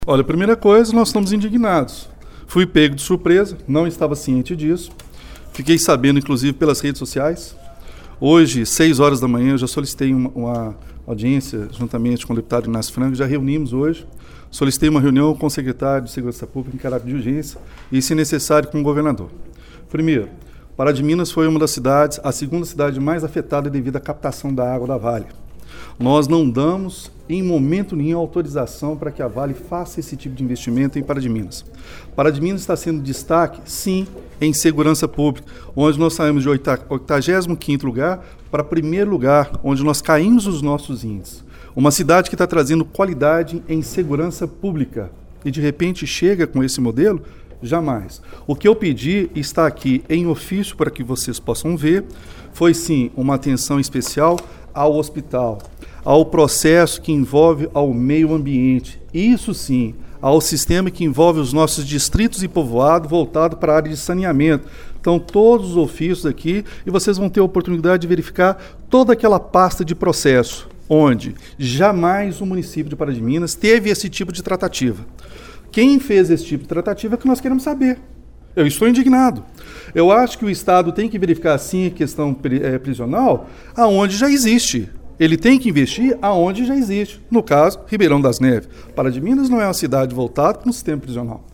Olha, a primeira coisa, nós estamos indignados. Fui pego de surpresa, não estava ciente disso. Fiquei sabendo, inclusive, pelas redes sociais. Hoje, 6 horas da manhã, eu já solicitei uma audiência juntamente com o deputado Inácio Franco, já reunimos hoje. Solicitei uma reunião com o secretário de Segurança Pública em caráter de urgência e, se necessário, com o governador. Primeiro, Pará de Minas foi uma das cidades, a segunda cidade mais afetada devido à captação da água da Vale. Nós não damos, em momento nenhum, autorização para que a Vale faça esse tipo de investimento em Pará de Minas. Pará de Minas está sendo destaque, sim, em segurança pública, onde nós saímos de 85º lugar para 1º lugar, onde nós caímos os nossos índices. Uma cidade que está trazendo qualidade em segurança pública e, de repente, chega com esse modelo? Jamais. O que eu pedi está aqui em ofício para que vocês possam ver, foi sim uma atenção especial ao hospital, ao processo que envolve ao meio ambiente, isso sim, ao sistema que envolve os nossos distritos e povoados voltado para a área de saneamento. Então, todos os ofícios aqui, e vocês vão ter a oportunidade de verificar toda aquela pasta de processo, onde jamais o município de Pará de Minas teve esse tipo de tratativa. Quem fez esse tipo de tratativa é que nós queremos saber. Eu estou indignado. Eu acho que o Estado tem que verificar, sim, a questão prisional aonde já existe. Ele tem que investir aonde já existe. No caso, Ribeirão das Neves. Pará de Minas não é uma cidade voltada para um sistema prisional.